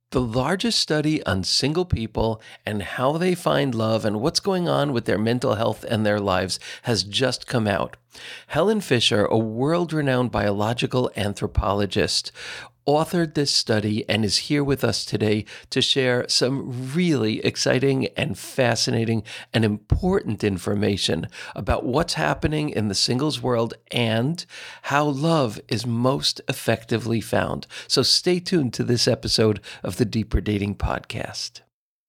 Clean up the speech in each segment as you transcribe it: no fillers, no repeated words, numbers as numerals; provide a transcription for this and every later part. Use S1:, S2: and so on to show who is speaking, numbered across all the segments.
S1: The largest study on single people and how they find love and what's going on with their mental health and their lives has just come out. Helen Fisher, a world-renowned biological anthropologist, authored this study and is here with us today to share some really exciting and fascinating and important information about what's happening in the singles world and how love is most effectively found. So stay tuned to this episode of the Deeper Dating Podcast.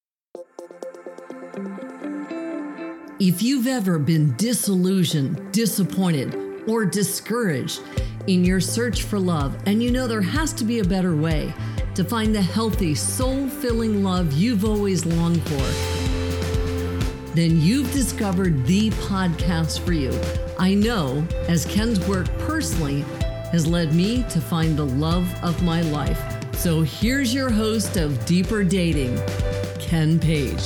S2: If you've ever been disillusioned, disappointed, or discouraged in your search for love, and you know there has to be a better way to find the healthy, soul-filling love you've always longed for, then you've discovered the podcast for you. I know, as Ken's work personally has led me to find the love of my life. So here's your host of Deeper Dating, Ken Page.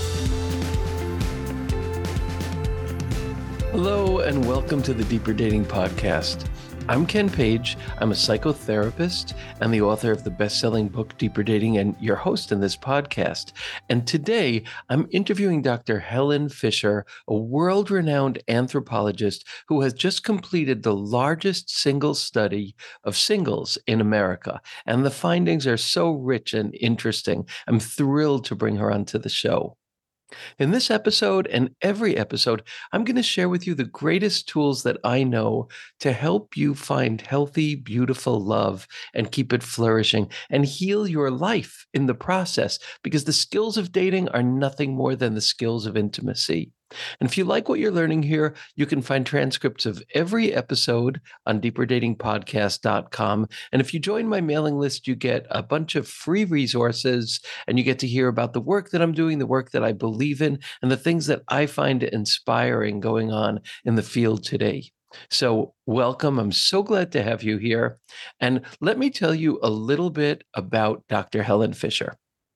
S1: Hello and welcome to the Deeper Dating Podcast. I'm Ken Page. I'm a psychotherapist and the author of the best-selling book, Deeper Dating, and your host in this podcast. And today, I'm interviewing Dr. Helen Fisher, a world-renowned anthropologist who has just completed the largest single study of singles in America. And the findings are so rich and interesting. I'm thrilled to bring her onto the show. In this episode and every episode, I'm going to share with you the greatest tools that I know to help you find healthy, beautiful love and keep it flourishing and heal your life in the process, because the skills of dating are nothing more than the skills of intimacy. And if you like what you're learning here, you can find transcripts of every episode on deeperdatingpodcast.com. And if you join my mailing list, you get a bunch of free resources and you get to hear about the work that I'm doing, the work that I believe in, and the things that I find inspiring going on in the field today. So welcome. I'm so glad to have you here. And let me tell you a little bit about Dr. Helen Fisher.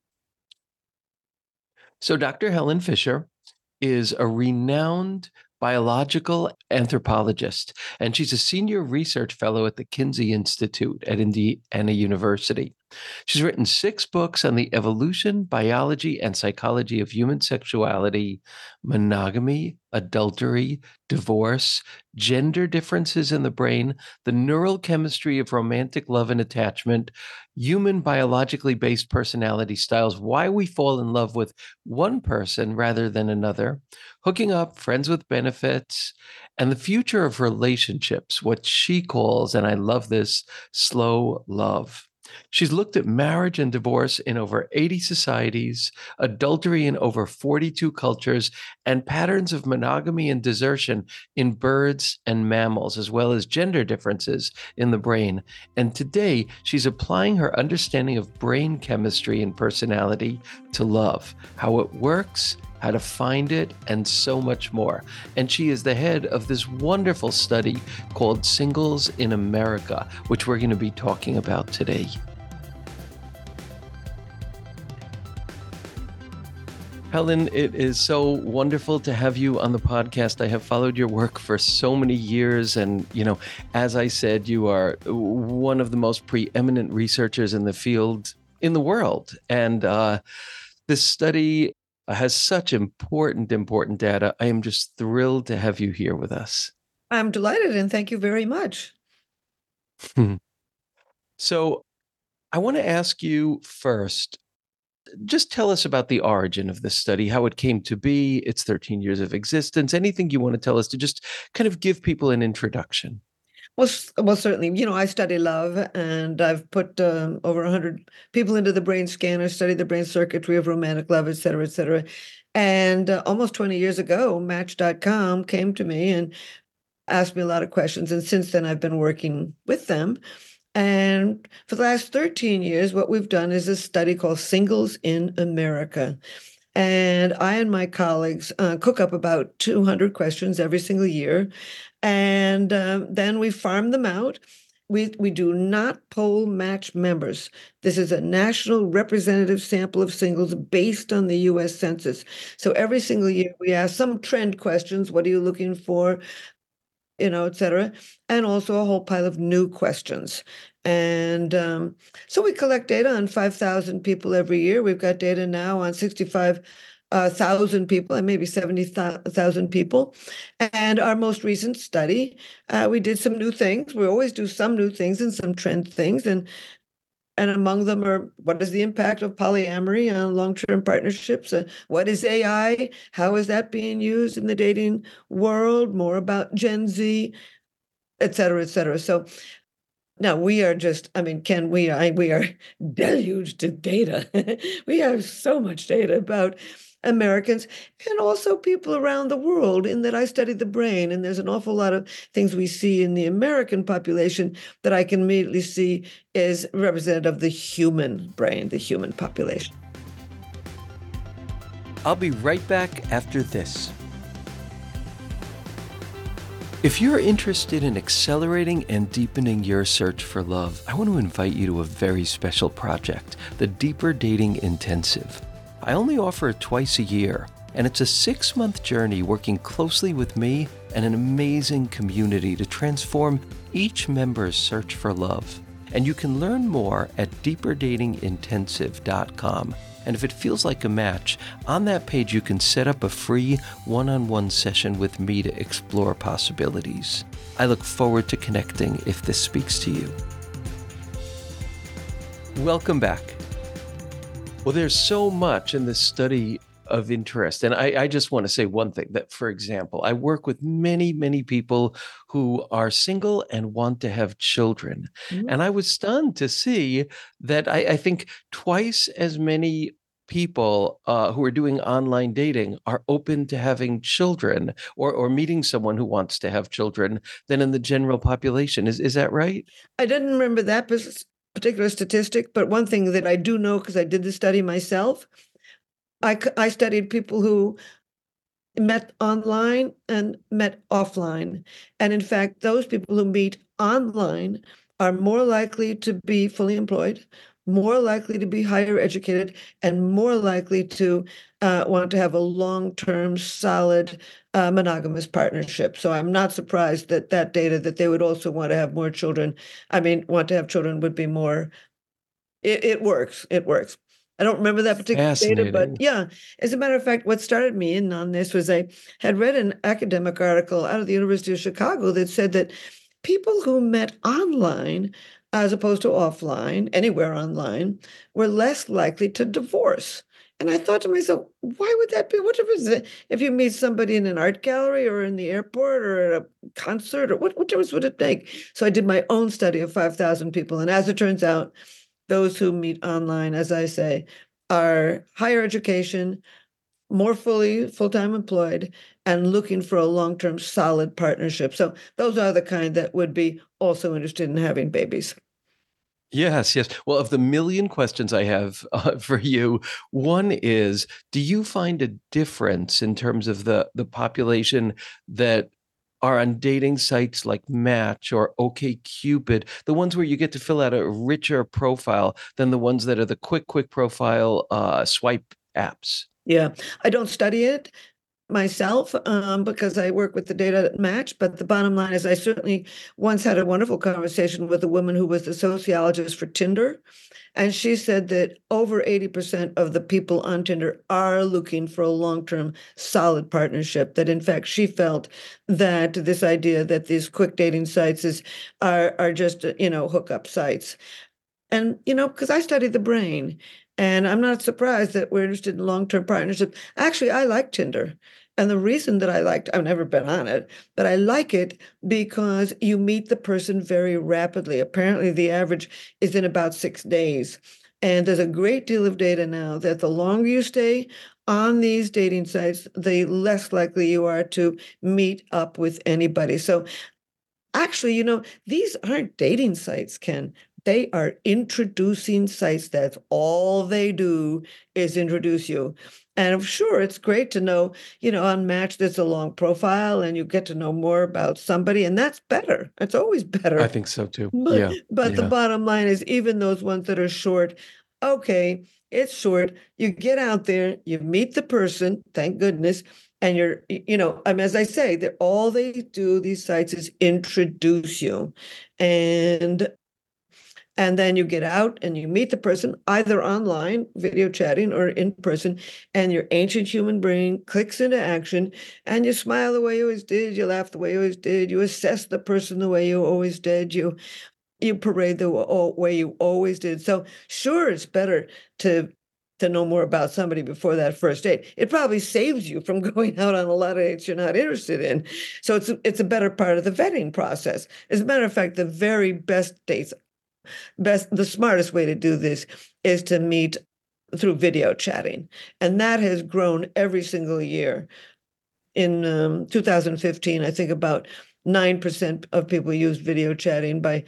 S1: So Dr. Helen Fisher is a renowned biological anthropologist, and she's a senior research fellow at the Kinsey Institute at Indiana University. She's written 6 books on the evolution, biology, and psychology of human sexuality, monogamy, adultery, divorce, gender differences in the brain, the neural chemistry of romantic love and attachment, human biologically based personality styles, why we fall in love with one person rather than another, hooking up, friends with benefits, and the future of relationships, what she calls, and I love this, slow love. She's looked at marriage and divorce in over 80 societies, adultery in over 42 cultures, and patterns of monogamy and desertion in birds and mammals, as well as gender differences in the brain. And today, she's applying her understanding of brain chemistry and personality to love, how it works, how to find it, and so much more. And she is the head of this wonderful study called Singles in America, which we're going to be talking about today. Helen, it is so wonderful to have you on the podcast. I have followed your work for so many years. And, as I said, you are one of the most preeminent researchers in the field in the world. And this study has such important data. I am just thrilled to have you here with us.
S3: I'm delighted, and thank you very much.
S1: So I want to ask you first, just tell us about the origin of this study, how it came to be, its 13 years of existence, anything you want to tell us to just kind of give people an introduction.
S3: Well, certainly. I study love, and I've put over 100 people into the brain scanner, studied the brain circuitry of romantic love, et cetera, et cetera. And almost 20 years ago, Match.com came to me and asked me a lot of questions. And since then, I've been working with them. And for the last 13 years, what we've done is a study called Singles in America. And I and my colleagues cook up about 200 questions every single year. And then we farm them out. We do not poll Match members. This is a national representative sample of singles based on the U.S. Census. So every single year we ask some trend questions. What are you looking for? Et cetera, and also a whole pile of new questions. And so we collect data on 5,000 people every year. We've got data now on 65,000 people and maybe 70,000 people. And our most recent study, we did some new things. We always do some new things and some trend things. And among them are, what is the impact of polyamory on long-term partnerships? What is AI? How is that being used in the dating world? More about Gen Z, et cetera, et cetera. So now we are just, I mean, Ken, we are deluged with data. We have so much data about Americans and also people around the world, in that I study the brain, and there's an awful lot of things we see in the American population that I can immediately see is representative of the human brain, the human population.
S1: I'll be right back after this. If you're interested in accelerating and deepening your search for love, I want to invite you to a very special project, the Deeper Dating Intensive. I only offer it twice a year, and it's a 6-month journey working closely with me and an amazing community to transform each member's search for love. And you can learn more at deeperdatingintensive.com. And if it feels like a match, on that page you can set up a free one-on-one session with me to explore possibilities. I look forward to connecting if this speaks to you. Welcome back. Well, there's so much in this study of interest. And I just want to say one thing, that, for example, I work with many, many people who are single and want to have children. Mm-hmm. And I was stunned to see that I think twice as many people who are doing online dating are open to having children or meeting someone who wants to have children than in the general population. Is that right?
S3: I didn't remember that particular statistic, but one thing that I do know, because I did the study myself, I studied people who met online and met offline. And in fact, those people who meet online are more likely to be fully employed, more likely to be higher educated, and more likely to want to have a long-term, solid, monogamous partnership. So I'm not surprised that data, that they would also want to have more children. I mean, want to have children would be more, it works. It works. I don't remember that particular data, but yeah, as a matter of fact, what started me in on this was I had read an academic article out of the University of Chicago that said that people who met online, as opposed to offline, anywhere online, were less likely to divorce. And I thought to myself, why would that be? What difference is it if you meet somebody in an art gallery or in the airport or at a concert, or what difference would it make? So I did my own study of 5,000 people. And as it turns out, those who meet online, as I say, are higher education, more full-time employed, and looking for a long-term solid partnership. So those are the kind that would be also interested in having babies.
S1: Yes. Well, of the million questions I have for you, one is, do you find a difference in terms of the population that are on dating sites like Match or OkCupid, the ones where you get to fill out a richer profile than the ones that are the quick profile swipe apps?
S3: Yeah, I don't study it myself because I work with the data at Match. But the bottom line is I certainly once had a wonderful conversation with a woman who was the sociologist for Tinder. And she said that over 80% of the people on Tinder are looking for a long-term solid partnership, that in fact she felt that this idea that these quick dating sites are just, hookup sites. And, because I study the brain, and I'm not surprised that we're interested in long-term partnerships. Actually, I like Tinder. And the reason that I've never been on it, but I like it because you meet the person very rapidly. Apparently, the average is in about 6 days. And there's a great deal of data now that the longer you stay on these dating sites, the less likely you are to meet up with anybody. So actually, these aren't dating sites, Ken. They are introducing sites. That's all they do is introduce you. And sure, it's great to know, on Match, there's a long profile and you get to know more about somebody, and that's better. It's always better.
S1: I think so too.
S3: But the bottom line is, even those ones that are short, okay, it's short. You get out there, you meet the person, thank goodness. And you're, as I say, all they do, these sites, is introduce you. And And then you get out and you meet the person either online, video chatting, or in person, and your ancient human brain clicks into action, and you smile the way you always did, you laugh the way you always did, you assess the person the way you always did, you parade the way you always did. So sure, it's better to know more about somebody before that first date. It probably saves you from going out on a lot of dates you're not interested in. So it's a better part of the vetting process. As a matter of fact, the very best dates, the smartest way to do this is to meet through video chatting. And that has grown every single year. In 2015, I think about 9% of people used video chatting. By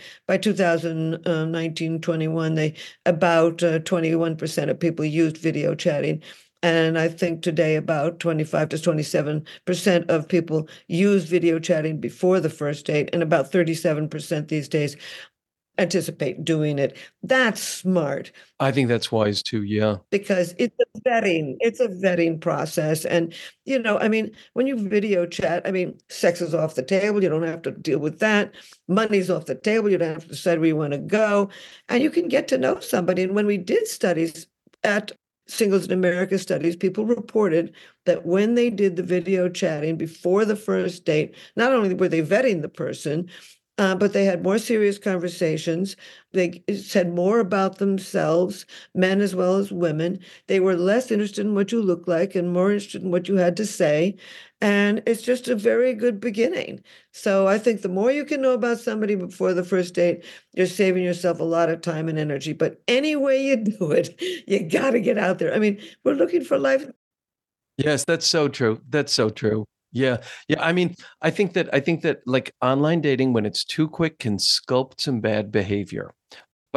S3: 2019-21, they about 21% of people used video chatting. And I think today about 25 to 27% of people use video chatting before the first date, and about 37% these days anticipate doing it. That's smart.
S1: I think that's wise too. Yeah.
S3: Because it's a vetting process. And, I mean, when you video chat, I mean, sex is off the table. You don't have to deal with that. Money's off the table. You don't have to decide where you want to go. And you can get to know somebody. And when we did studies at Singles in America studies, people reported that when they did the video chatting before the first date, not only were they vetting the person, but they had more serious conversations. They said more about themselves, men as well as women. They were less interested in what you look like and more interested in what you had to say. And it's just a very good beginning. So I think the more you can know about somebody before the first date, you're saving yourself a lot of time and energy. But any way you do it, you got to get out there. I mean, we're looking for life.
S1: Yes, that's so true. That's so true. Yeah. Yeah. I mean, I think that like online dating, when it's too quick, can sculpt some bad behavior. But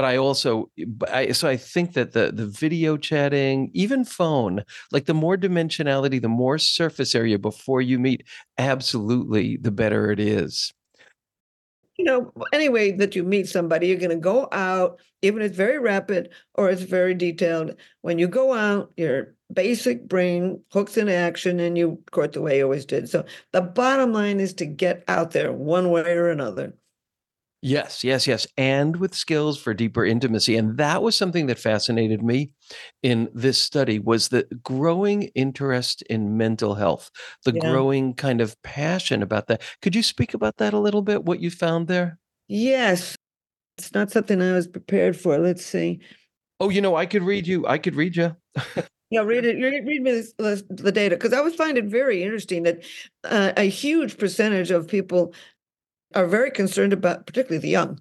S1: so I think that the video chatting, even phone, like the more dimensionality, the more surface area before you meet, absolutely the better it is.
S3: Any way that you meet somebody, you're going to go out, even if it's very rapid or it's very detailed. When you go out, your basic brain hooks in action and you court the way you always did. So the bottom line is to get out there one way or another.
S1: Yes, yes, yes. And with skills for deeper intimacy. And that was something that fascinated me in this study, was the growing interest in mental health, the
S3: Yeah.
S1: growing kind of passion about that. Could you speak about that a little bit, what you found there?
S3: Yes. It's not something I was prepared for. Let's see.
S1: Oh, I could read you.
S3: Yeah, read it. Read me the data, because I always find it very interesting that a huge percentage of people are very concerned about, particularly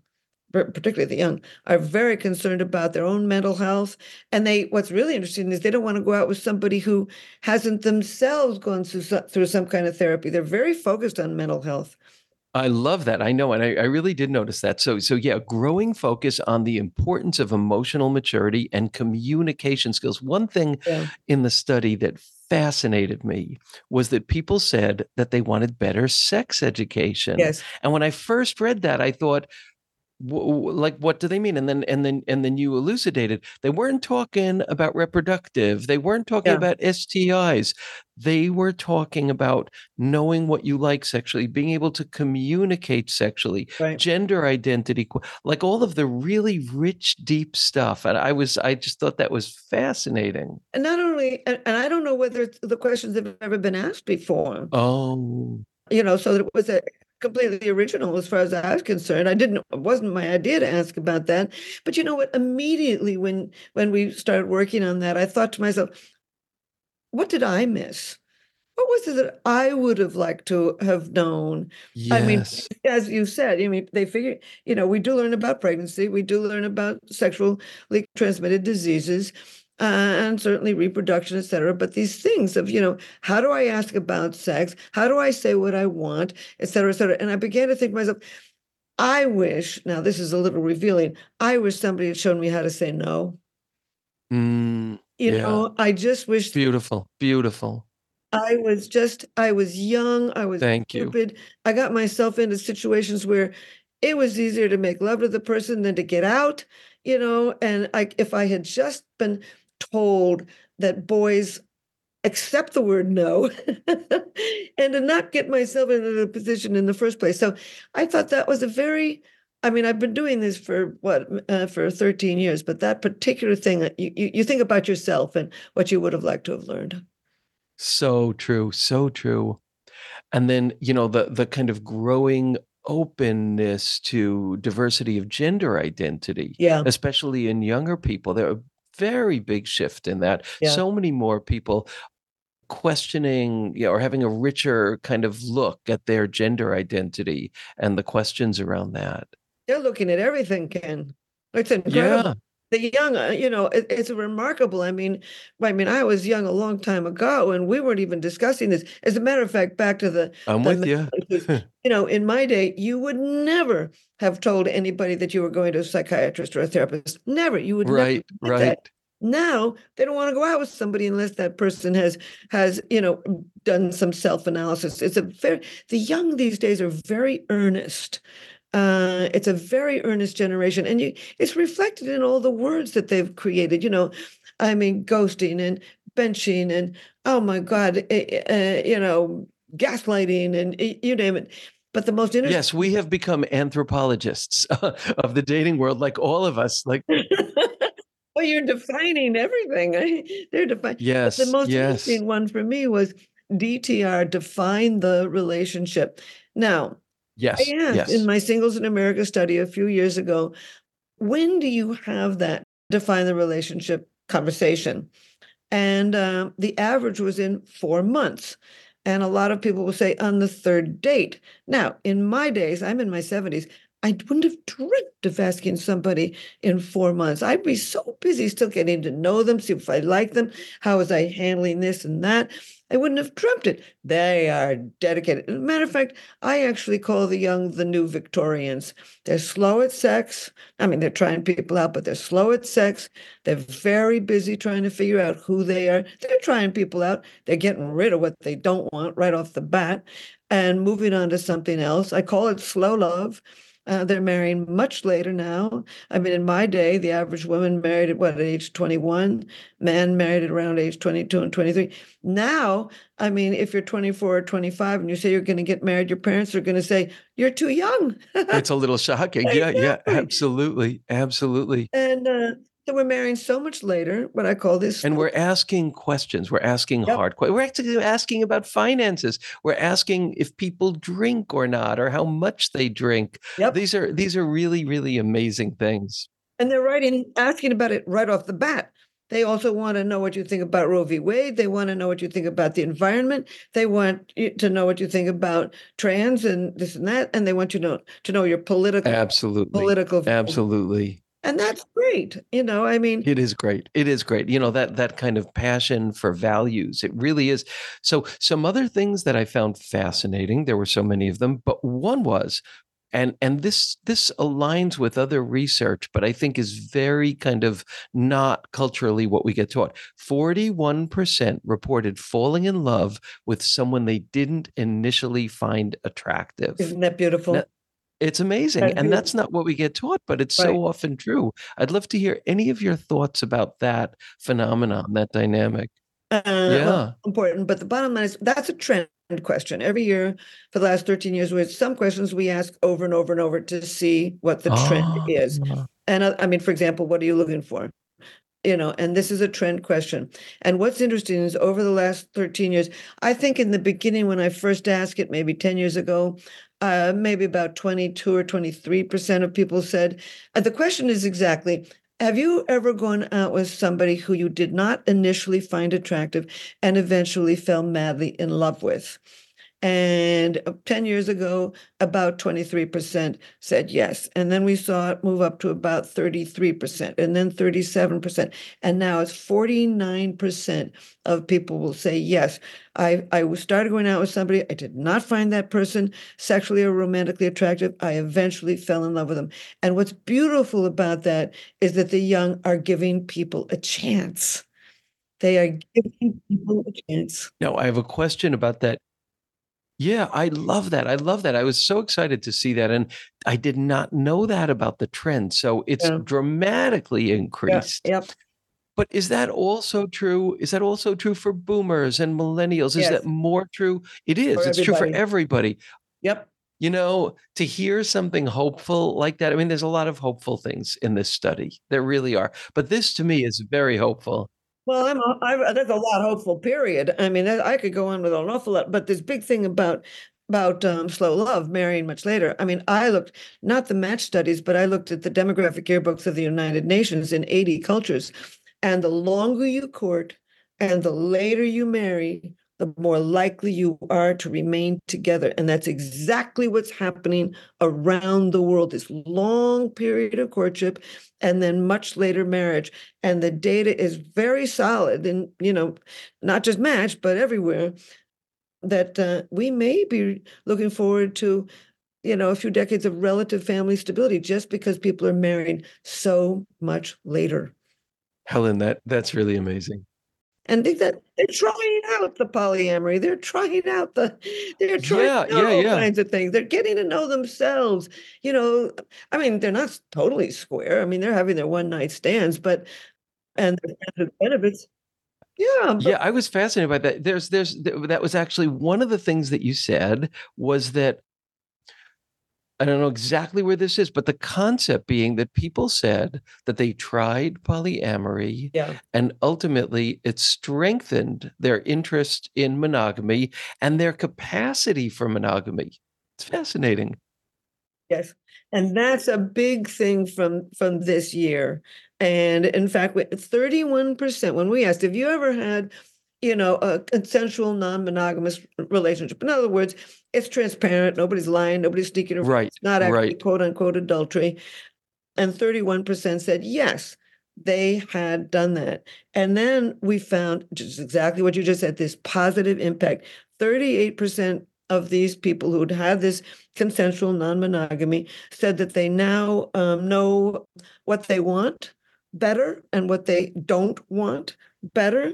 S3: the young, are very concerned about their own mental health. And what's really interesting is they don't want to go out with somebody who hasn't themselves gone through some kind of therapy. They're very focused on mental health.
S1: I love that. I know. And I really did notice that. So yeah, growing focus on the importance of emotional maturity and communication skills. One thing
S3: Yeah.
S1: in the study that fascinated me was that people said that they wanted better sex education.
S3: Yes.
S1: And when I first read that, I thought, like, what do they mean? And then you elucidated. They weren't talking about reproductive. They weren't talking
S3: Yeah.
S1: about STIs. They were talking about knowing what you like sexually, being able to communicate sexually,
S3: Right.
S1: gender identity, like all of the really rich, deep stuff. And I just thought that was fascinating.
S3: And not only, and I don't know whether the questions have ever been asked before.
S1: Oh,
S3: So it was a completely original as far as I was concerned. It wasn't my idea to ask about that. But you know what? Immediately when we started working on that, I thought to myself, what did I miss? What was it that I would have liked to have known? I mean,
S1: yes.
S3: as you said, they figure, we do learn about pregnancy, we do learn about sexually transmitted diseases, and certainly reproduction, et cetera. But these things of, how do I ask about sex? How do I say what I want, et cetera, et cetera? And I began to think to myself, I wish, now this is a little revealing, I wish somebody had shown me how to say no.
S1: Yeah.
S3: I just wish.
S1: Beautiful. Beautiful.
S3: I was young, I was
S1: Thank you.
S3: stupid. I got myself into situations where it was easier to make love to the person than to get out, and if I had just been told that boys accept the word no and to not get myself into the position in the first place. So I thought that was a very I mean, I've been doing this for for 13 years, but that particular thing that you think about yourself and what you would have liked to have learned.
S1: So true, so true. And then, the kind of growing openness to diversity of gender identity,
S3: Yeah,
S1: especially in younger people. There are a very big shift in that.
S3: yeah.
S1: So many more people questioning, or having a richer kind of look at their gender identity and the questions around that.
S3: They're looking at everything, Ken. It's incredible.
S1: Yeah,
S3: The young, it's remarkable. I was young a long time ago, and we weren't even discussing this. As a matter of fact, back to
S1: I'm
S3: the
S1: with you.
S3: in my day, you would never have told anybody that you were going to a psychiatrist or a therapist. Never. You would never
S1: Right,
S3: do that.
S1: right.
S3: Now they don't want to go out with somebody unless that person has done some self-analysis. The young these days are very earnest. It's a very earnest generation, and it's reflected in all the words that they've created. Ghosting and benching, and oh my God, gaslighting, and you name it. But the most interesting.
S1: Yes, we have become anthropologists of the dating world, like all of us. Like,
S3: Well, you're defining everything. They're defining. But the
S1: yes,
S3: most
S1: yes,
S3: interesting one for me was DTR, define the relationship. Now, I
S1: yes,
S3: asked in
S1: yes.
S3: my Singles in America study a few years ago, when do you have that define the relationship conversation? And the average was in 4 months. And a lot of people will say on the third date. Now, in my days, I'm in my 70s. I wouldn't have dreamt of asking somebody in 4 months. I'd be so busy still getting to know them, see if I like them, how was I handling this and that. I wouldn't have dreamt it. They are dedicated. As a matter of fact, I actually call the young the new Victorians. They're slow at sex. I mean, they're trying people out, but they're slow at sex. They're very busy trying to figure out who they are. They're trying people out. They're getting rid of what they don't want right off the bat and moving on to something else. I call it slow love. They're marrying much later now. I mean, in my day, the average woman married at age 21, man married at around age 22 and 23. Now, I mean, if you're 24 or 25 and you say you're going to get married, your parents are going to say, you're too young.
S1: It's a little shocking. Yeah, yeah,
S3: Exactly.
S1: absolutely, absolutely.
S3: And so we're marrying so much later, what I call this.
S1: And we're asking questions. We're asking
S3: Yep.
S1: hard questions. We're actually asking about finances. We're asking if people drink or not, or how much they drink.
S3: Yep.
S1: These are really, really amazing things.
S3: And they're asking about it right off the bat. They also want to know what you think about Roe v. Wade. They want to know what you think about the environment. They want to know what you think about trans and this and that. And they want you to know your
S1: Absolutely.
S3: views.
S1: Absolutely.
S3: And that's great. I mean,
S1: It is great. It is great. That kind of passion for values. It really is. So some other things that I found fascinating, there were so many of them, but one was, and this aligns with other research, but I think is very kind of not culturally what we get taught. 41% reported falling in love with someone they didn't initially find attractive.
S3: isn't that beautiful?
S1: Now, it's amazing.
S3: That's
S1: And that's not what we get taught, but it's
S3: Right.
S1: so often true. I'd love to hear any of your thoughts about that phenomenon, that dynamic. Yeah.
S3: Well, important. But the bottom line is that's a trend question. Every year for the last 13 years, with some questions we ask over and over and over to see what the trend is. And I mean, for example, what are you looking for? And this is a trend question. And what's interesting is over the last 13 years, I think in the beginning, when I first asked it, maybe 10 years ago, maybe about 22 or 23% of people said, the question is exactly, have you ever gone out with somebody who you did not initially find attractive and eventually fell madly in love with? And 10 years ago, about 23% said yes. And then we saw it move up to about 33% and then 37%. And now it's 49% of people will say yes. I started going out with somebody. I did not find that person sexually or romantically attractive. I eventually fell in love with them. And what's beautiful about that is that the young are giving people a chance. They are giving people a chance.
S1: Now, I have a question about that. Yeah, I love that. I love that. I was so excited to see that. And I did not know that about the trend. So it's
S3: Yeah.
S1: dramatically increased.
S3: Yep.
S1: But is that also true? Is that also true for boomers and millennials? Is
S3: Yes.
S1: that more true? It is.
S3: For
S1: It's true for
S3: everybody.
S1: everybody.
S3: Yep.
S1: To hear something hopeful like that. I mean, there's a lot of hopeful things in this study. There really are. But this to me is very hopeful.
S3: Well, there's a lot hopeful, period. I mean, I could go on with an awful lot, but this big thing about slow love, marrying much later. I mean, I looked not the match studies, but I looked at the demographic yearbooks of the United Nations in 80 cultures, and the longer you court and the later you marry, the more likely you are to remain together. And that's exactly what's happening around the world. This long period of courtship and then much later marriage. And the data is very solid, and not just Match, but everywhere, that we may be looking forward to a few decades of relative family stability just because people are married so much later.
S1: Helen, that's really amazing.
S3: And think that they're trying out the polyamory. They're trying out all kinds of things. They're getting to know themselves. I mean, they're not totally square. I mean, they're having their one night stands, and the benefits. Yeah.
S1: Yeah, I was fascinated by that. That was actually one of the things that you said was that I don't know exactly where this is, but the concept being that people said that they tried polyamory and ultimately it strengthened their interest in monogamy and their capacity for monogamy. It's fascinating.
S3: Yes. And that's a big thing from this year. And in fact, 31%, when we asked, have you ever had a consensual non-monogamous relationship? In other words, it's transparent. Nobody's lying. Nobody's sneaking around.
S1: Right.
S3: It's not actually quote unquote adultery. And 31% said yes, they had done that. And then we found just exactly what you just said, this positive impact. 38% of these people who'd had this consensual non-monogamy said that they now know what they want better and what they don't want better.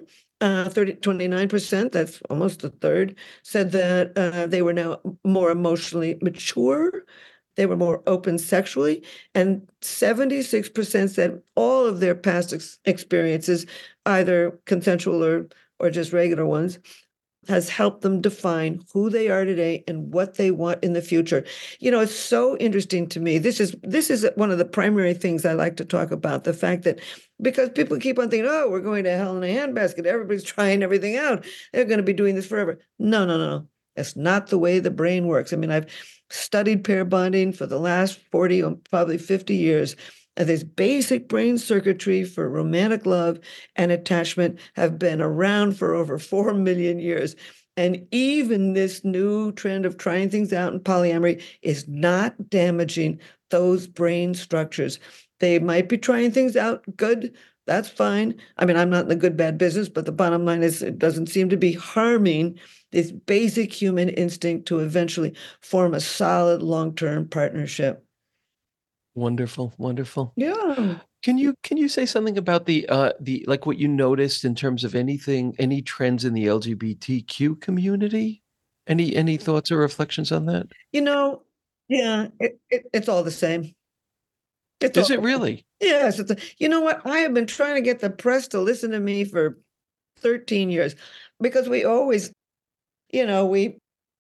S3: 29%, that's almost a third, said that they were now more emotionally mature. They were more open sexually. And 76% said all of their past experiences, either consensual or just regular ones, has helped them define who they are today and what they want in the future. It's so interesting to me. This is one of the primary things I like to talk about, the fact that because people keep on thinking, oh, we're going to hell in a handbasket. Everybody's trying everything out. They're going to be doing this forever. No. That's not the way the brain works. I mean, I've studied pair bonding for the last 40 or probably 50 years. And this basic brain circuitry for romantic love and attachment have been around for over 4 million years. And even this new trend of trying things out in polyamory is not damaging those brain structures. They might be trying things out. Good. That's fine. I mean, I'm not in the good, bad business, but the bottom line is it doesn't seem to be harming this basic human instinct to eventually form a solid long-term partnership.
S1: Wonderful.
S3: Yeah.
S1: Can you say something about the like what you noticed in terms of any trends in the LGBTQ community? Any thoughts or reflections on that?
S3: Yeah, it's all the same.
S1: Is it really?
S3: Yes. You know what? I have been trying to get the press to listen to me for 13 years because we always, we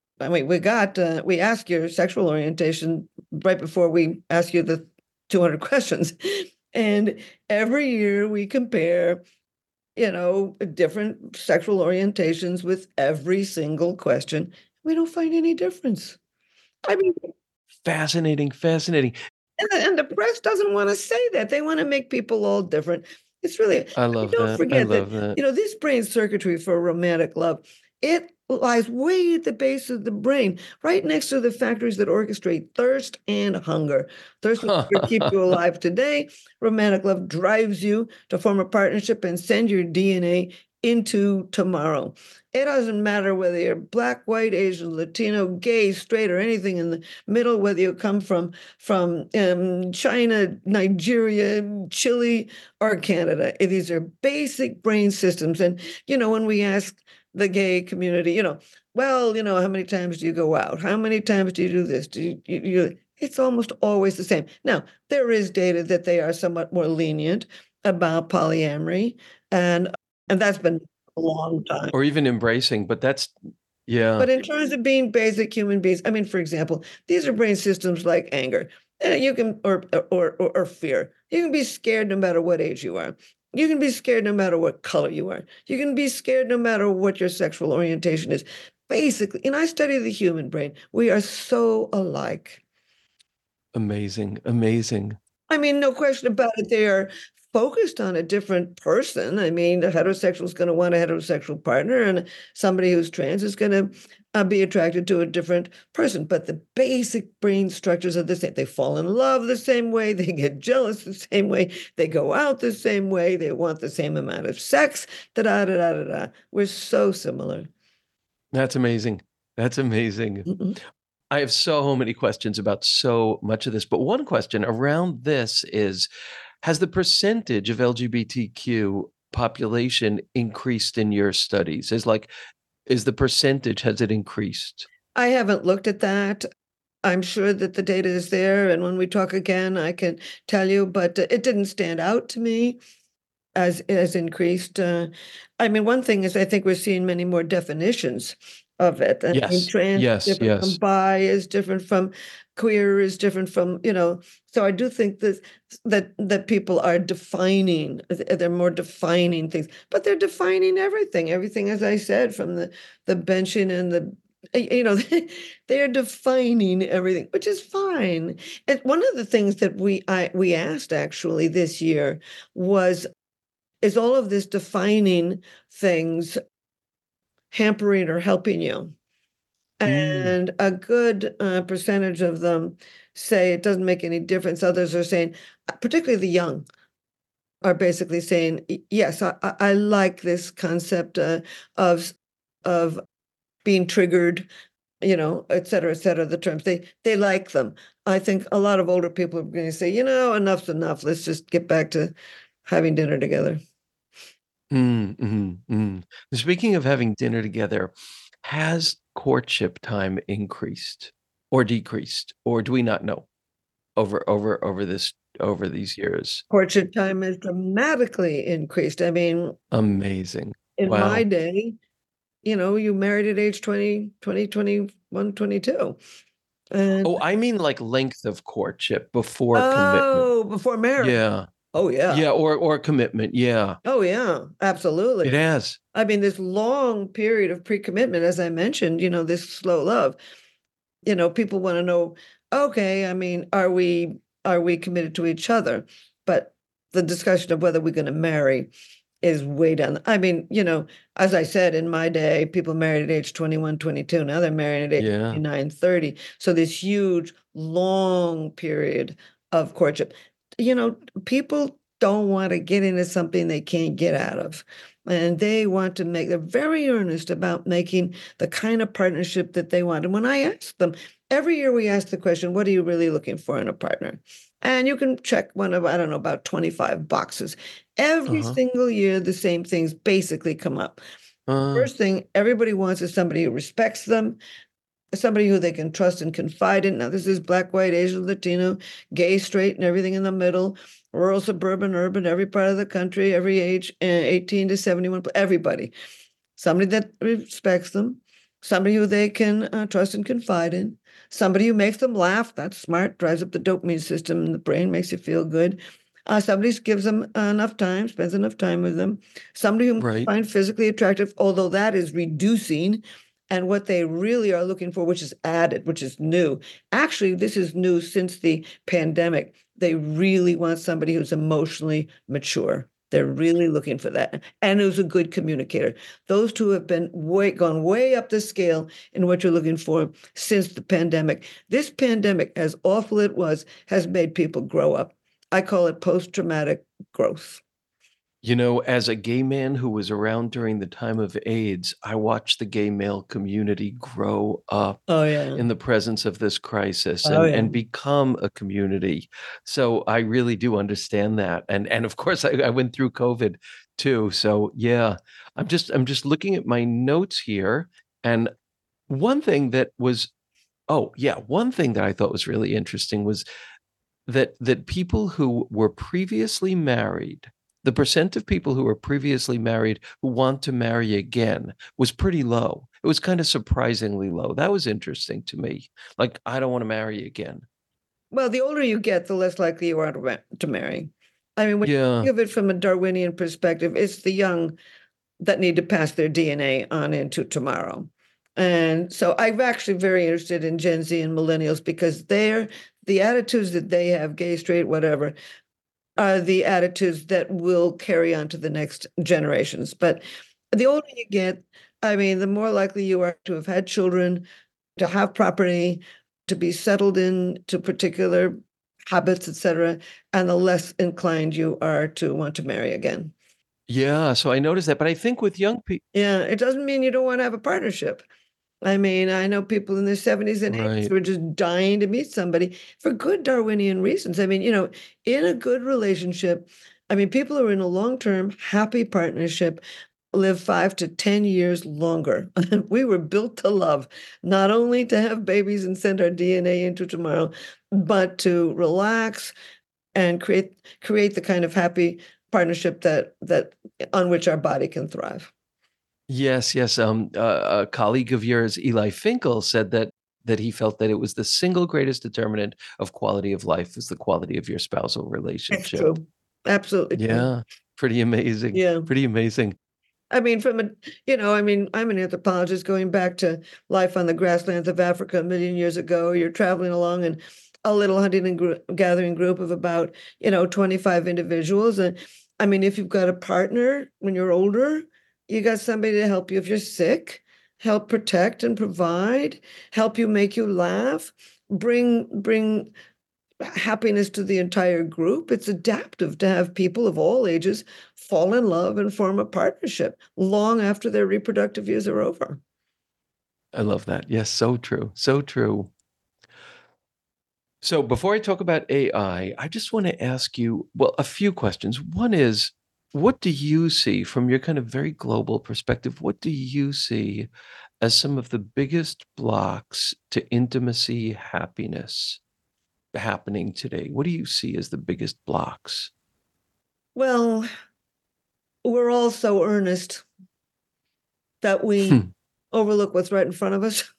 S3: ask your sexual orientation right before we ask you the 200 questions. And every year we compare, different sexual orientations with every single question. We don't find any difference. I mean,
S1: fascinating.
S3: And the press doesn't want to say that. They want to make people all different. It's really,
S1: I love
S3: don't
S1: that.
S3: forget
S1: I love that.
S3: This brain circuitry for romantic love, it lies way at the base of the brain, right next to the factors that orchestrate thirst and hunger. Thirst and hunger keep you alive today. Romantic love drives you to form a partnership and send your DNA into tomorrow. It doesn't matter whether you're Black, white, Asian, Latino, gay, straight, or anything in the middle, whether you come from China, Nigeria, Chile, or Canada. These are basic brain systems. And, when we ask the gay community, how many times do you go out? How many times do you do this? It's almost always the same. Now, there is data that they are somewhat more lenient about polyamory, and that's been a long time.
S1: Or even embracing, but that's Yeah.
S3: But in terms of being basic human beings, I mean, for example, these are brain systems like anger. You can or fear. You can be scared no matter what age you are. You can be scared no matter what color you are. You can be scared no matter what your sexual orientation is. Basically, and I study the human brain. We are so alike.
S1: Amazing. Amazing.
S3: I mean, no question about it. They are focused on a different person. I mean, a heterosexual is going to want a heterosexual partner, and somebody who's trans is going to be attracted to a different person. But the basic brain structures are the same. They fall in love the same way. They get jealous the same way. They go out the same way. They want the same amount of sex. Da da da da da. We're so similar.
S1: That's amazing. That's amazing.
S3: Mm-mm.
S1: I have so many questions about so much of this, but one question around this is, has the percentage of LGBTQ population increased in your studies? Is the percentage, has it increased?
S3: I haven't looked at that. I'm sure that the data is there, and when we talk again, I can tell you, but it didn't stand out to me as increased. I mean, one thing is I think we're seeing many more definitions of it. I mean,
S1: Yes,
S3: trans is
S1: yes,
S3: different from
S1: yes.
S3: bi, is different from queer, is different from, so I do think that people are defining, they're more defining things, but they're defining everything, as I said, from the benching and they're defining everything, which is fine. And one of the things that we asked actually this year was, is all of this defining things hampering or helping you?
S1: Mm,
S3: And a good percentage of them say it doesn't make any difference. Others are saying, particularly the young, are basically saying, yes, I like this concept of being triggered, et cetera, the terms. They like them. I think a lot of older people are going to say, enough's enough. Let's just get back to having dinner together.
S1: Speaking of having dinner together, has courtship time increased or decreased, or do we not know over these years?
S3: Courtship time has dramatically increased. I mean,
S1: Amazing.
S3: in my
S1: Wow.
S3: day, you married at age 20, 20, 21, 22. And
S1: Oh, I mean like length of courtship before commitment.
S3: before marriage.
S1: Yeah.
S3: Oh yeah.
S1: Yeah, or commitment. Yeah.
S3: Oh yeah,
S1: It
S3: absolutely.
S1: has.
S3: I mean, this long period of pre-commitment, as I mentioned, this slow love, people want to know, okay, I mean, are we committed to each other? But the discussion of whether we're going to marry is way down. I mean, as I said, in my day, people married at age 21, 22. Now they're married at age
S1: Yeah.
S3: 29, 30. So this huge, long period of courtship. People don't want to get into something they can't get out of. And they're very earnest about making the kind of partnership that they want. And when I ask them, every year we ask the question, what are you really looking for in a partner? And you can check one of, I don't know, about 25 boxes. Every
S1: Uh-huh.
S3: single year, the same things basically come up.
S1: Uh,
S3: First thing everybody wants is somebody who respects them, somebody who they can trust and confide in. Now, this is Black, white, Asian, Latino, gay, straight, and everything in the middle, rural, suburban, urban, every part of the country, every age, 18 to 71, everybody. Somebody that respects them, somebody who they can trust and confide in, somebody who makes them laugh. That's smart, drives up the dopamine system in the brain, makes you feel good. Somebody gives them enough time, spends enough time with them. Somebody who
S1: right.
S3: find physically attractive, although that is reducing. And what they really are looking for, which is added, which is new. Actually, this is new since the pandemic. They really want somebody who's emotionally mature. They're really looking for that, and who's a good communicator. Those two have gone way up the scale in what you're looking for since the pandemic. This pandemic, as awful it was, has made people grow up. I call it post-traumatic growth.
S1: As a gay man who was around during the time of AIDS, I watched the gay male community grow up
S3: Oh yeah.
S1: in the presence of this crisis
S3: Oh
S1: and
S3: yeah.
S1: become a community. So I really do understand that. And of course I went through COVID too. So yeah, I'm just looking at my notes here. And one thing that was, oh yeah, one thing that I thought was really interesting was that people who were previously married the percent of people who were previously married who want to marry again was pretty low. It was kind of surprisingly low. That was interesting to me. Like, I don't want to marry again.
S3: Well, the older you get, the less likely you are to marry. I mean, when you
S1: Yeah,
S3: think of it from a Darwinian perspective, it's the young that need to pass their DNA on into tomorrow. And so I'm actually very interested in Gen Z and millennials because the attitudes that they have, gay, straight, whatever, are the attitudes that will carry on to the next generations. But the older you get, I mean, the more likely you are to have had children, to have property, to be settled into particular habits, etc., and the less inclined you are to want to marry again.
S1: yeah. So I noticed that, but I think with young people,
S3: Yeah, it doesn't mean you don't want to have a partnership. I mean, I know people in their 70s and 80s
S1: right?
S3: who are just dying to meet somebody for good Darwinian reasons. I mean, in a good relationship, I mean, people who are in a long-term happy partnership live 5 to 10 years longer. We were built to love, not only to have babies and send our DNA into tomorrow, but to relax and create the kind of happy partnership that on which our body can thrive.
S1: Yes, yes. A colleague of yours, Eli Finkel, said that he felt that it was the single greatest determinant of quality of life is the quality of your spousal
S3: It's
S1: relationship.
S3: true. Absolutely true.
S1: Yeah, pretty amazing.
S3: Yeah.
S1: Pretty amazing.
S3: I mean, I mean, I'm an anthropologist going back to life on the grasslands of Africa a million years ago. You're traveling along in a little hunting and gathering group of about, 25 individuals. And I mean, if you've got a partner when you're older, you got somebody to help you if you're sick, help protect and provide, help you make you laugh, bring happiness to the entire group. It's adaptive to have people of all ages fall in love and form a partnership long after their reproductive years are over.
S1: I love that. Yes, so true. So true. So before I talk about AI, I just want to ask you, well, a few questions. One is, what do you see from your kind of very global perspective? What do you see as some of the biggest blocks to intimacy, happiness happening today? What do you see as the biggest blocks?
S3: Well, we're all so earnest that we
S1: Hmm.
S3: overlook what's right in front of us.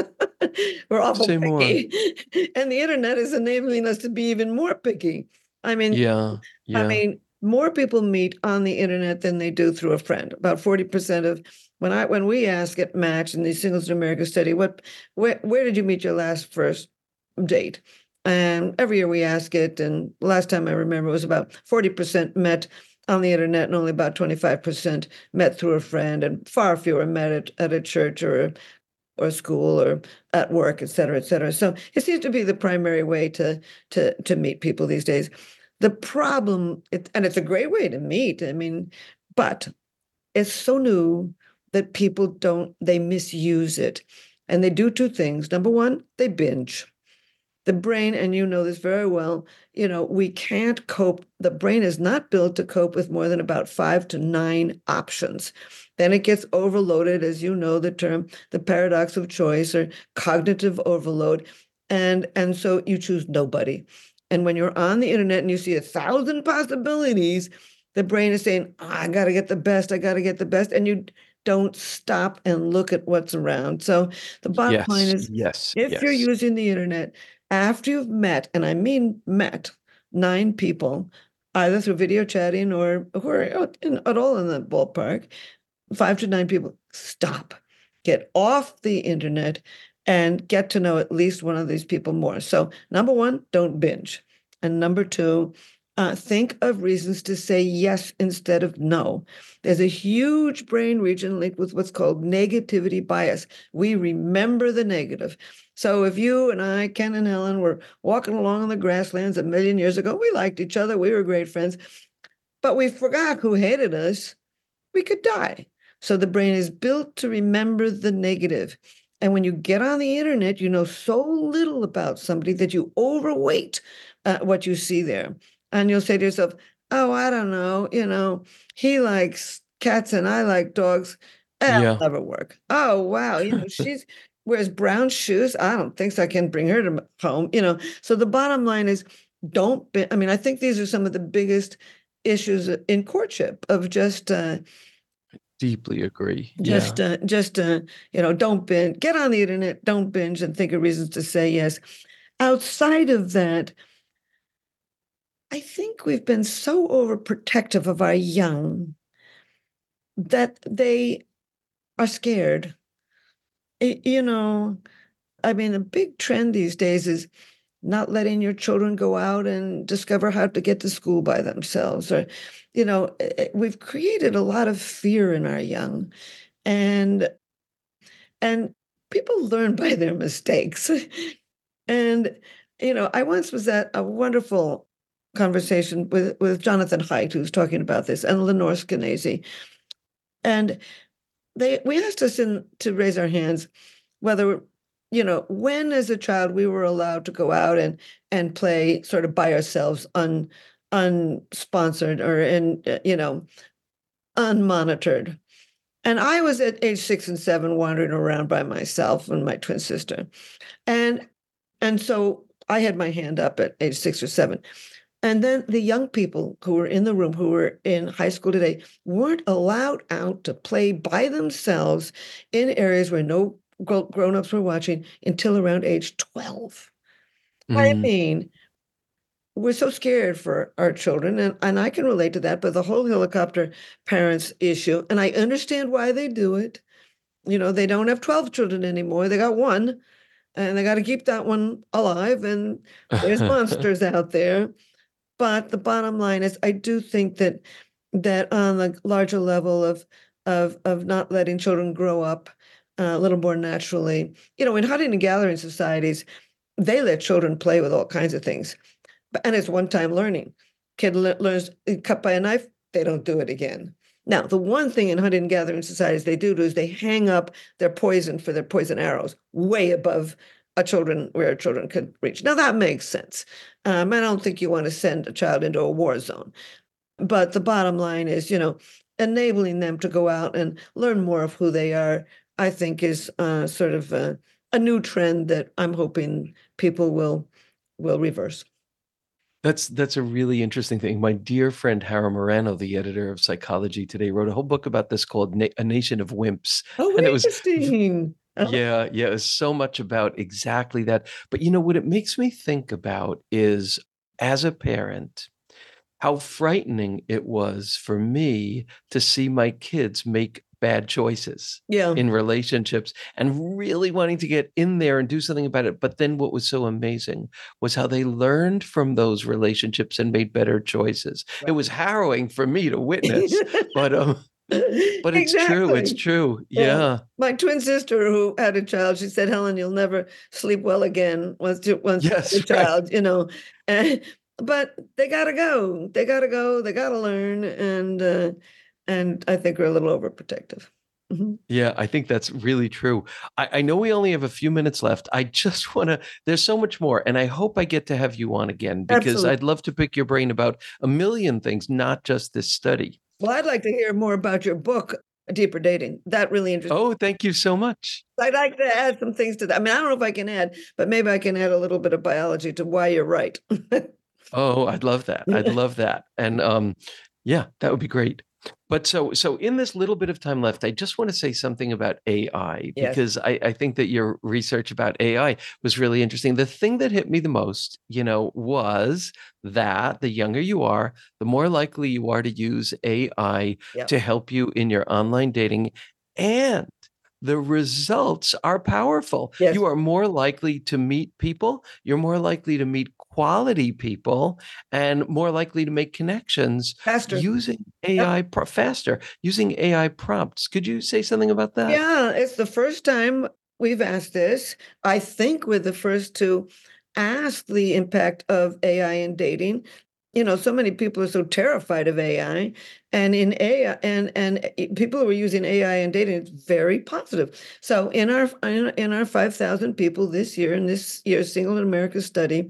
S3: We're awful
S1: Say more.
S3: picky. And the internet is enabling us to be even more picky. I mean,
S1: Yeah,
S3: I
S1: yeah.
S3: mean, more people meet on the internet than they do through a friend. About 40% of when we ask at Match in the Singles in America study, where did you meet your first date? And every year we ask it, and last time I remember it was about 40% met on the internet, and only about 25% met through a friend, and far fewer met at a church or school or at work, et cetera, et cetera. So it seems to be the primary way to meet people these days. The problem, and it's a great way to meet, I mean, but it's so new that they misuse it. And they do two things. Number one, they binge. The brain, and you know this very well, we can't cope. The brain is not built to cope with more than about 5 to 9 options. Then it gets overloaded, as you know, the term, the paradox of choice or cognitive overload. And so you choose nobody. And when you're on the internet and you see 1,000 possibilities, the brain is saying, "Oh, I got to get the best. I got to get the best." And you don't stop and look at what's around. So the bottom line
S1: Yes,
S3: is,
S1: yes,
S3: if you're
S1: yes.
S3: using the internet, after you've met, and I mean met, 9 people, either through video chatting or who are at all in the ballpark, 5 to 9 people, stop, get off the internet and get to know at least one of these people more. So, number one, don't binge. And number two, think of reasons to say yes instead of no. There's a huge brain region linked with what's called negativity bias. We remember the negative. So if you and I, Ken and Helen, were walking along in the grasslands a million years ago, we liked each other, we were great friends, but we forgot who hated us, we could die. So the brain is built to remember the negative. And when you get on the internet, you know so little about somebody that you overweight what you see there. And you'll say to yourself, "Oh, I don't know, he likes cats and I like dogs. That'll
S1: Yeah.
S3: never work. Oh, wow, she's wears brown shoes. I don't think so. I can bring her to home." So the bottom line is, don't be, I mean, I think these are some of the biggest issues in courtship of just
S1: Deeply agree. Yeah.
S3: don't binge, get on the internet, don't binge and think of reasons to say yes. Outside of that, I think we've been so overprotective of our young that they are scared. I mean, the big trend these days is not letting your children go out and discover how to get to school by themselves. Or, we've created a lot of fear in our young, and people learn by their mistakes. And, I once was at a wonderful conversation with Jonathan Haidt, who's talking about this, and Lenore Skenazy. And we asked us to raise our hands whether, when as a child we were allowed to go out and play sort of by ourselves, unsponsored or unmonitored. And I was at age 6 and 7 wandering around by myself and my twin sister. And so I had my hand up at age 6 or 7. And then the young people who were in the room, who were in high school today, weren't allowed out to play by themselves in areas where no grown-ups were watching until around age 12. I mean, we're so scared for our children, and I can relate to that, but the whole helicopter parents issue, and I understand why they do it. They don't have 12 children anymore. They got one, and they got to keep that one alive, and there's monsters out there. But the bottom line is, I do think that on the larger level of not letting children grow up a little more naturally, in hunting and gathering societies, they let children play with all kinds of things, and it's one-time learning. Kid learns cut by a knife, they don't do it again. Now, the one thing in hunting and gathering societies they do is they hang up their poison for their poison arrows way above where children could reach. Now, that makes sense. I don't think you want to send a child into a war zone. But the bottom line is, enabling them to go out and learn more of who they are, I think is sort of a new trend that I'm hoping people will reverse.
S1: That's a really interesting thing. My dear friend Hara Morano, the editor of Psychology Today, wrote a whole book about this called A Nation of Wimps.
S3: Oh,
S1: and
S3: interesting.
S1: Yeah, it was so much about exactly that. But what it makes me think about is, as a parent, how frightening it was for me to see my kids make bad choices in relationships and really wanting to get in there and do something about it. But then what was so amazing was how they learned from those relationships and made better choices. Right. It was harrowing for me to witness, but it's true. It's true. Yeah.
S3: My twin sister who had a child, she said, "Helen, you'll never sleep well again once
S1: yes,
S3: a child, but they gotta go. They gotta learn. And I think we're a little overprotective. Mm-hmm.
S1: Yeah, I think that's really true. I know we only have a few minutes left. I just there's so much more. And I hope I get to have you on again, because Absolutely. I'd love to pick your brain about a million things, not just this study.
S3: Well, I'd like to hear more about your book, Deeper Dating. That really interests me.
S1: Oh, thank you so much.
S3: I'd like to add some things to that. I mean, I don't know if I can add, but maybe I can add a little bit of biology to why you're right.
S1: Oh, I'd love that. I'd love that. And yeah, that would be great. But so in this little bit of time left, I just want to say something about AI, because I think that your research about AI was really interesting. The thing that hit me the most, was that the younger you are, the more likely you are to use AI to help you in your online dating, and the results are powerful. Yes. You are more likely to meet people. You're more likely to meet quality people, and more likely to make connections
S3: faster
S1: using AI faster, using AI prompts. Could you say something about that?
S3: Yeah, it's the first time we've asked this. I think we're the first to ask the impact of AI in dating. So many people are so terrified of AI, and in AI, and people who are using AI in dating, it's very positive. So in our 5,000 people this year, in this year's Single in America study,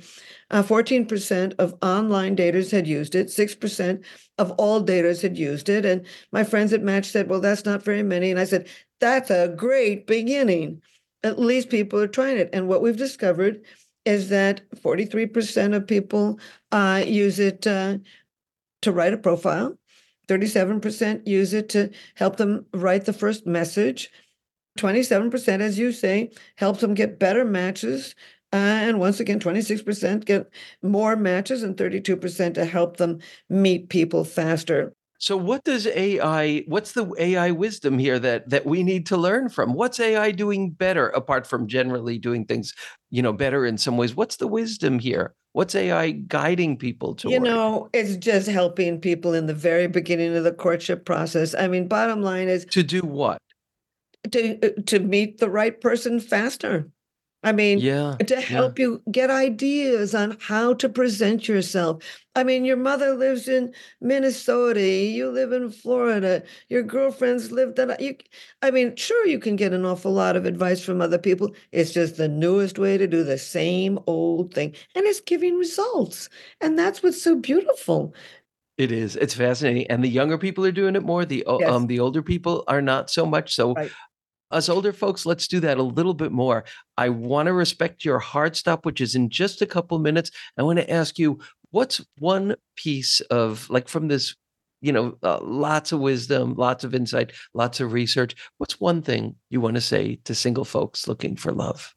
S3: 14% of online daters had used it. 6% of all daters had used it. And my friends at Match said, "Well, that's not very many." And I said, "That's a great beginning. At least people are trying it." And what we've discovered is that 43% of people use it to write a profile. 37% use it to help them write the first message. 27%, as you say, helps them get better matches. And once again, 26% get more matches and 32% to help them meet people faster.
S1: So what's the AI wisdom here that we need to learn from? What's AI doing better apart from generally doing things, better in some ways? What's the wisdom here? What's AI guiding people toward?
S3: It's just helping people in the very beginning of the courtship process. I mean, bottom line is
S1: To do what?
S3: to meet the right person faster. I mean,
S1: Yeah.
S3: to help you get ideas on how to present yourself. I mean, your mother lives in Minnesota, you live in Florida, your girlfriends live that. Sure, you can get an awful lot of advice from other people. It's just the newest way to do the same old thing, and it's giving results. And that's what's so beautiful.
S1: It is. It's fascinating. And the younger people are doing it more. The
S3: Yes.
S1: the older people are not so much. So
S3: Right.
S1: us older folks, let's do that a little bit more. I want to respect your hard stop, which is in just a couple minutes. I want to ask you, what's one piece of, like, from this, lots of wisdom, lots of insight, lots of research. What's one thing you want to say to single folks looking for love?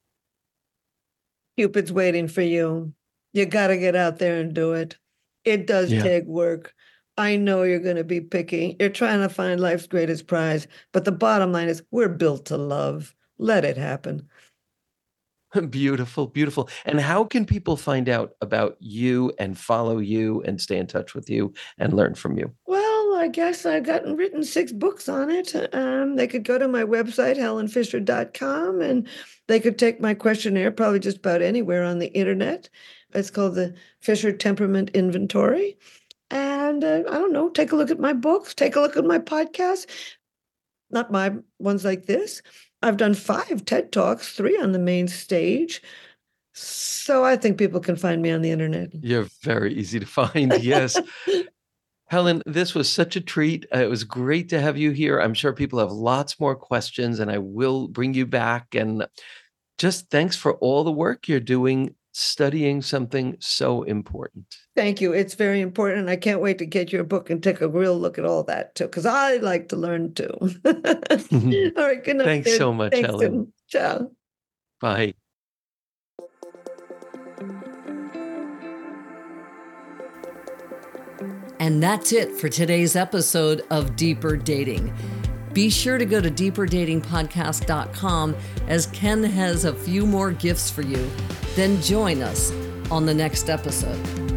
S3: Cupid's waiting for you. You got to get out there and do it. It does
S1: Yeah.
S3: take work. I know you're going to be picky. You're trying to find life's greatest prize. But the bottom line is we're built to love. Let it happen.
S1: Beautiful, beautiful. And how can people find out about you and follow you and stay in touch with you and learn from you?
S3: Well, I guess I've written 6 books on it. They could go to my website, helenfisher.com, and they could take my questionnaire probably just about anywhere on the internet. It's called the Fisher Temperament Inventory. And I don't know, take a look at my books, take a look at my podcasts, not my ones like this. I've done 5 TED Talks, 3 on the main stage. So I think people can find me on the internet.
S1: You're very easy to find. Yes. Helen, this was such a treat. It was great to have you here. I'm sure people have lots more questions, and I will bring you back. And just thanks for all the work you're doing, studying something so important.
S3: Thank you. It's very important. I can't wait to get your book and take a real look at all that too, because I like to learn too. All right. Good night.
S1: Thanks so much,
S3: Thanks,
S1: Helen.
S3: Tim. Ciao.
S1: Bye.
S2: And that's it for today's episode of Deeper Dating. Be sure to go to deeperdatingpodcast.com, as Ken has a few more gifts for you. Then join us on the next episode.